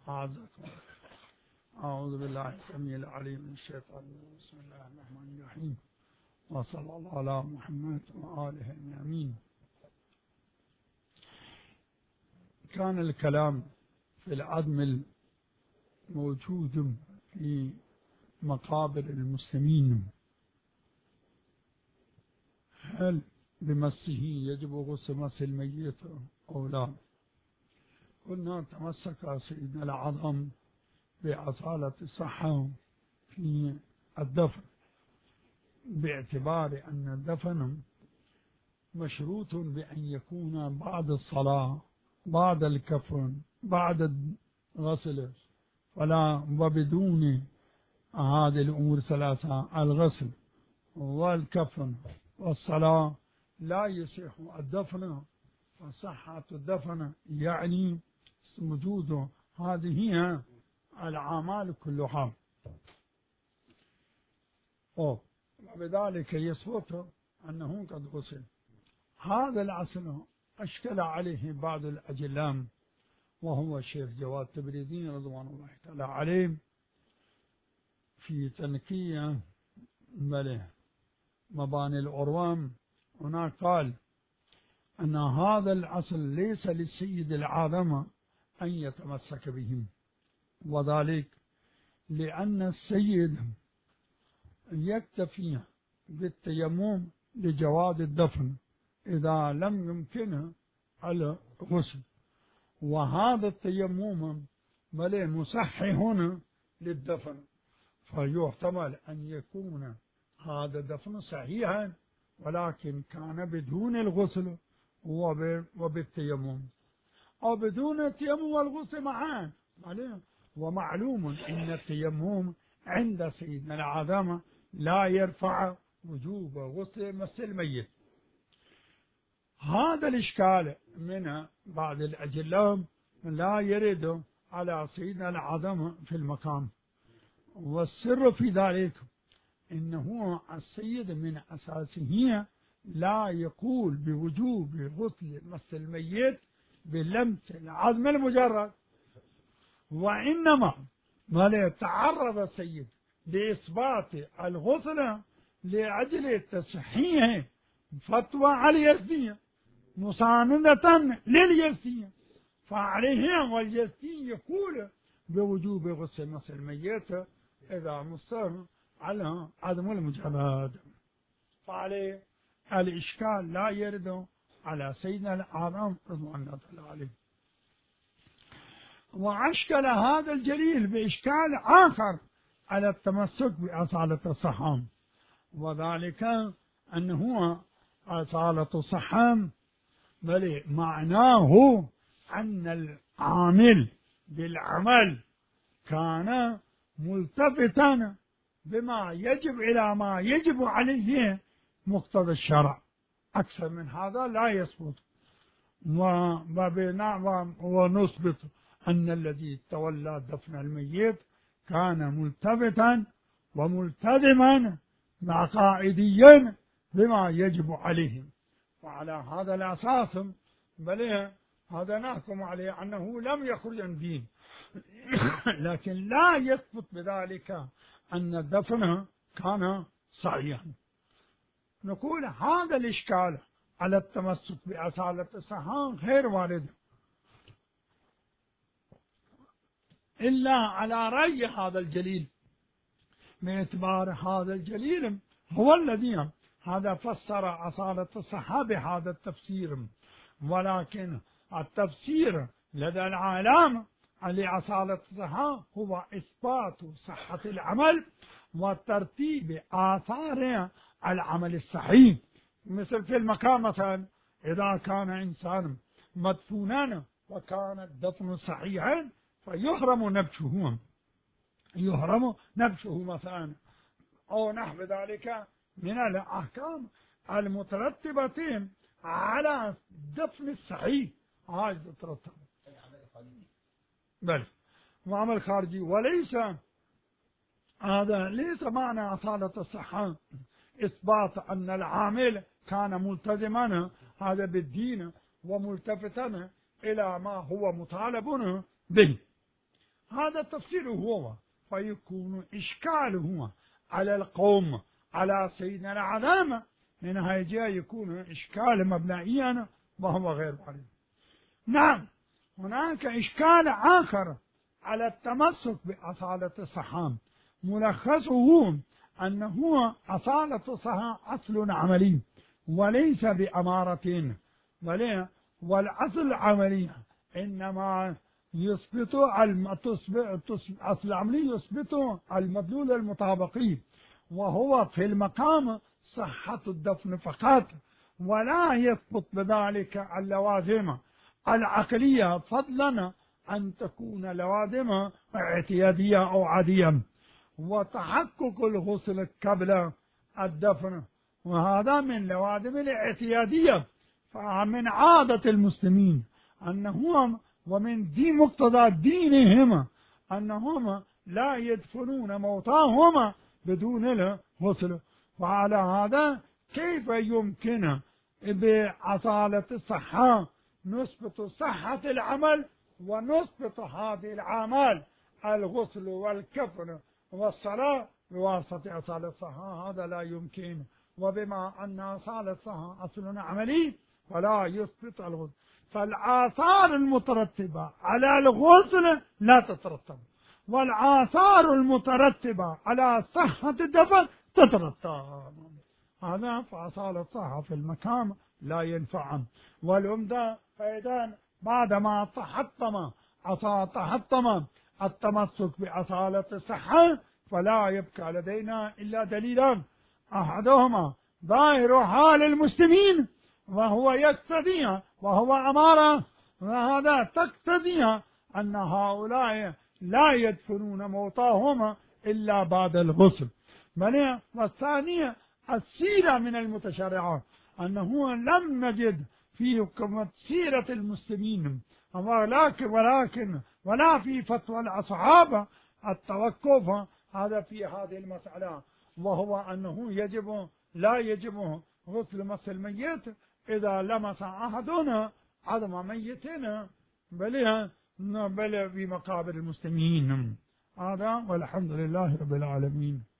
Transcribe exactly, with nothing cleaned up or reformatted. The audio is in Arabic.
أعزكم. أعوذ بالله السميع العليم من الشيطان الرجيم. بسم الله الرحمن الرحيم، وصلى الله على محمد وآله الأمين. كان الكلام في العدم الموجود في مقابر المسلمين، هل بمسه يجب غسل مس الميت أو لا؟ قلنا تمسك سيدنا العظم بأصالة الصحة في الدفن، باعتبار أن الدفن مشروط بأن يكون بعد الصلاة، بعد الكفن، بعد الغسل، فلا وبدون هذه الأمور الثلاثة الغسل والكفن والصلاة لا يصح الدفن. فصحة الدفن يعني وجود هذه الأعمال كلها، وبذلك يثبت أنه قد غسل. هذا الأصل أشكل عليه بعض الأجلام، وهو الشيخ جواد تبريزي رضوان الله تعالى عليه في تنقية مباني الأروام. هنا قال أن هذا الأصل ليس للسيد العظم أن يتمسك بهم، وذلك لأن السيد يكتفي بالتيمم لجواز الدفن إذا لم يمكنه الغسل، وهذا التيمم بل مصحح للدفن، فيحتمل أن يكون هذا الدفن صحيحا ولكن كان بدون الغسل وبالتيمم، أو بدون التيمم والغسل معا. ومعلوم أن التيمم عند سيدنا العظم لا يرفع وجوب غسل مس الميت. هذا الإشكال من بعض الأجلام لا يرد على سيدنا العظم في المقام، والسر في ذلك إنه السيد من أساسه لا يقول بوجوب غسل مس الميت بلمس العظم المجرد، وإنما ما يتعرض السيد لإثبات الغسل لأجل تصحيح فتوى اليزدية مساندة لليزدية، فعليه واليزدي يقول بوجوب غسل مس الميت إذا مصر على عدم المجرد، فعليه الإشكال لا يرد على سيدنا الأعظم رضوان الله تعالى عليه. وأشكل هذا الجليل بإشكال آخر على التمسك بأصالة الصحام، وذلك أنه أصالة الصحام بل معناه أن العامل بالعمل كان ملتفتا بما يجب إلى ما يجب عليه مقتضى الشرع، أكثر من هذا لا يثبت. ونثبت أن الذي تولى دفن الميت كان ملتفتا وملتزما عقائديا بما يجب عليه، وعلى هذا الأساس بل هذا نحكم عليه أنه لم يخرج عن دين، لكن لا يثبت بذلك أن الدفن كان صحيحا. نقول هذا الإشكال على التمسك بأصالة الصحام غير وارد إلا على رأي هذا الجليل، باعتبار هذا الجليل هو الذي هذا فسر أصالة الصحة بهذا التفسير، ولكن التفسير لدى العالم لأصالة الصحة هو إثبات صحة العمل وترتيب آثار العمل الصحيح. مثل في المقام مثلا إذا كان إنسان مدفونا وكان الدفن صحيحا فيحرم نبشه، يحرم نبشه مثلا، أو نحو ذلك من الأحكام المترتبة على الدفن الصحيح. هذا ترتب بل وعمل خارجي، وليس هذا ليس معنى أصالة الصحة إثبات أن العامل كان ملتزما هذا بالدين وملتفتا إلى ما هو مطالب به، هذا تفسيره هو، فيكون إشكاله على القوم على سيدنا العلامة من هذه يكون إشكال مبنائيا وهو غير معلوم. نعم، هناك إشكال آخر على التمسك بأصالة الصحة، ملخصه أنه أصالة الصحة أصل عملي وليس بأمارة، بل والأصل العملي إنما يثبت الأصل العملي يثبت المدلول المطابقي، وهو في المقام صحة الدفن فقط، ولا يثبت بذلك اللوازم العقلية، فضلا أن تكون لوازم اعتيادية أو عادية. وتحقق الغسل قبل الدفن وهذا من لوازم الاعتيادية، فمن عادة المسلمين أنهم ومن دي مقتضى دينهم أنهم لا يدفنون موتاهم بدون الغسل. وعلى هذا كيف يمكن بأصالة الصحة نثبت صحة العمل ونثبت هذه الأعمال الغسل والكفن والصلاة بواسطة أصالة الصحة؟ هذا لا يمكن. وبما أن أصالة الصحة أصل عملي فلا يثبت الغسل، فالآثار المترتبة على الغسل لا تترتب، والآثار المترتبة على صحة الدفن تترتب. هذا فأصالة الصحة في المكان لا ينفع. والعمدة فإذا بعدما تحطم تحطم التمسك بأصالة الصحة فلا يبقى لدينا إلا دليلان، أحدهما ظاهر حال المسلمين وهو يقتضي وهو أمارة، وهذا تقتضي أن هؤلاء لا يدفنون موتاهم إلا بعد الغسل. بل والثانية السيرة من المتشرعات، أنه لم نجد في سيرة المسلمين ولكن ولكن ولا في فتوى الأصحاب التوقف هذا في هذه المسألة، وهو أنه يجب لا يجب غسل مس الميت إذا لمس أحدنا عظم ميتنا بل بل في مقابر المسلمين. هذا والحمد لله رب العالمين.